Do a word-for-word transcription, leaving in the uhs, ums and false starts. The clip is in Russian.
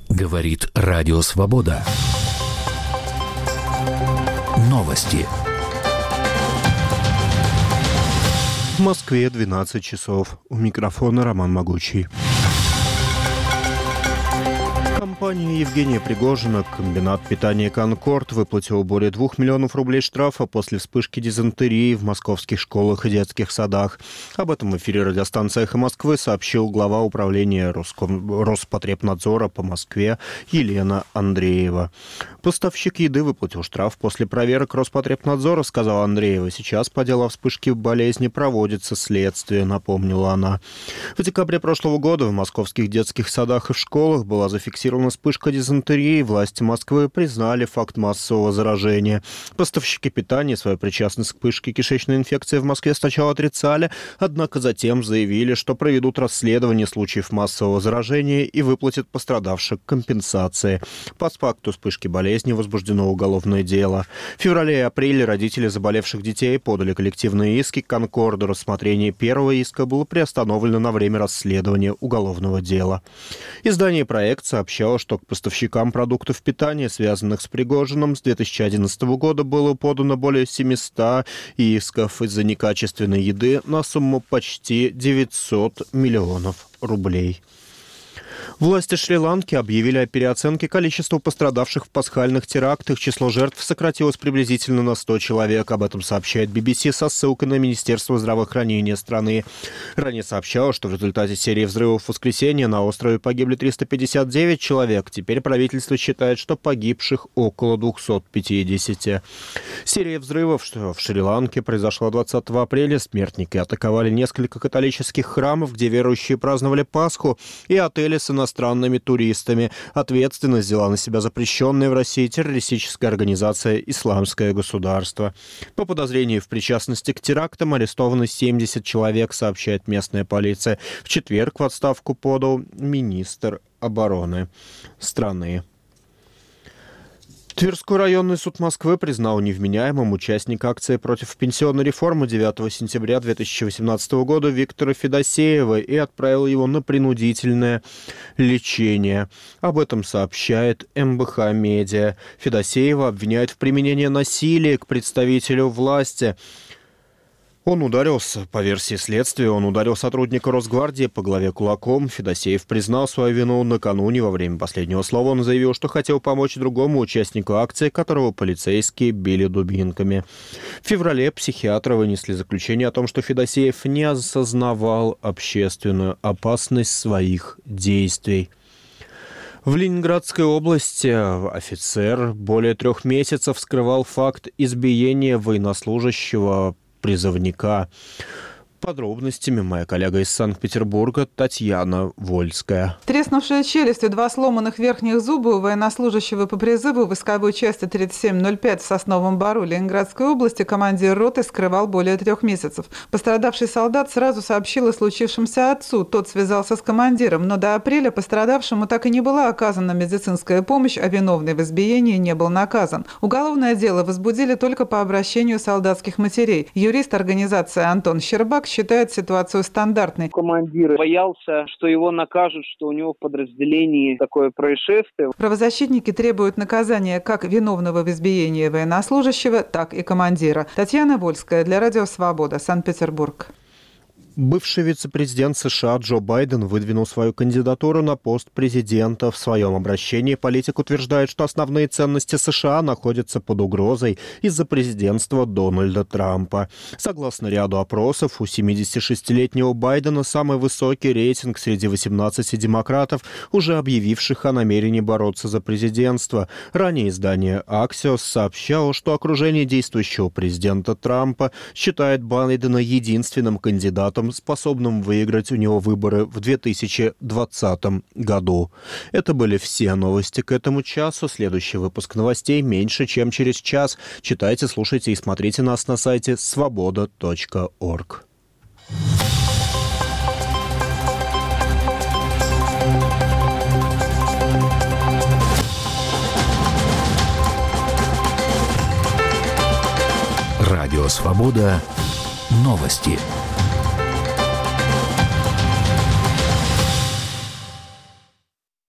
Говорит Радио Свобода. Новости. В Москве двенадцать часов. У микрофона Роман Могучий. Компания Евгения Пригожина, комбинат питания «Конкорд», выплатила более двух миллионов рублей штрафа после вспышки дизентерии в московских школах и детских садах. Об этом в эфире радиостанции «Эхо Москвы» сообщил глава управления Роском... Роспотребнадзора по Москве Елена Андреева. Поставщик еды выплатил штраф после проверок Роспотребнадзора, сказала Андреева. Сейчас по делу о вспышке болезни проводится следствие, напомнила она. В декабре прошлого года в московских детских садах и в школах была зафиксирована вспышка дизентерии. Власти Москвы признали факт массового заражения. Поставщики питания свою причастность к вспышке кишечной инфекции в Москве сначала отрицали, однако затем заявили, что проведут расследование случаев массового заражения и выплатят пострадавшим компенсации. По факту вспышки болезни возбуждено уголовное дело. В феврале и апреле родители заболевших детей подали коллективные иски к «Конкорду». Рассмотрение первого иска было приостановлено на время расследования уголовного дела. Издание «Проект» сообщало, что к поставщикам продуктов питания, связанных с Пригожиным, с две тысячи одиннадцатого года было подано более семьсот исков из-за некачественной еды на сумму почти девятьсот миллионов рублей. Власти Шри-Ланки объявили о переоценке количества пострадавших в пасхальных терактах. Число жертв сократилось приблизительно на сто человек. Об этом сообщает би би си со ссылкой на Министерство здравоохранения страны. Ранее сообщалось, что в результате серии взрывов в воскресенье на острове погибли триста пятьдесят девять человек. Теперь правительство считает, что погибших около двести пятьдесят. Серия взрывов что в Шри-Ланке произошла двадцатого апреля. Смертники атаковали несколько католических храмов, где верующие праздновали Пасху, и отели с иностранными туристами. Ответственность взяла на себя запрещенная в России террористическая организация «Исламское государство». По подозрению в причастности к терактам арестованы семьдесят человек, сообщает местная полиция. В четверг в отставку подал министр обороны страны. Тверской районный суд Москвы признал невменяемым участника акции против пенсионной реформы девятого сентября две тысячи восемнадцатого года Виктора Федосеева и отправил его на принудительное лечение. Об этом сообщает эм бэ ха Медиа. Федосеева обвиняют в применении насилия к представителю власти. Он ударился, по версии следствия, он ударил сотрудника Росгвардии по голове кулаком. Федосеев признал свою вину накануне. Во время последнего слова он заявил, что хотел помочь другому участнику акции, которого полицейские били дубинками. В феврале психиатры вынесли заключение о том, что Федосеев не осознавал общественную опасность своих действий. В Ленинградской области офицер более трех месяцев скрывал факт избиения военнослужащего призывника. Подробностями моя коллега из Санкт-Петербурга Татьяна Вольская. Треснувшая челюсть и два сломанных верхних зуба у военнослужащего по призыву войсковой части тридцать семь ноль пять в Сосновом Бору Ленинградской области командир роты скрывал более трех месяцев. Пострадавший солдат сразу сообщил о случившемся отцу. Тот связался с командиром, но до апреля пострадавшему так и не была оказана медицинская помощь, а виновный в избиении не был наказан. Уголовное дело возбудили только по обращению солдатских матерей. Юрист организации Антон Щербак считает ситуацию стандартной. Командир боялся, что его накажут, что у него в подразделении такое происшествие. Правозащитники требуют наказания как виновного в избиении военнослужащего, так и командира. Татьяна Вольская для Радио Свобода, Санкт-Петербург. Бывший вице-президент США Джо Байден выдвинул свою кандидатуру на пост президента. В своем обращении политик утверждает, что основные ценности США находятся под угрозой из-за президентства Дональда Трампа. Согласно ряду опросов, у семидесятишестилетнего Байдена самый высокий рейтинг среди восемнадцати демократов, уже объявивших о намерении бороться за президентство. Ранее издание Axios сообщало, что окружение действующего президента Трампа считает Байдена единственным кандидатом, способным выиграть у него выборы в две тысячи двадцатом году. Это были все новости к этому часу. Следующий выпуск новостей меньше, чем через час. Читайте, слушайте и смотрите нас на сайте свобода точка орг. Радио «Свобода». Новости.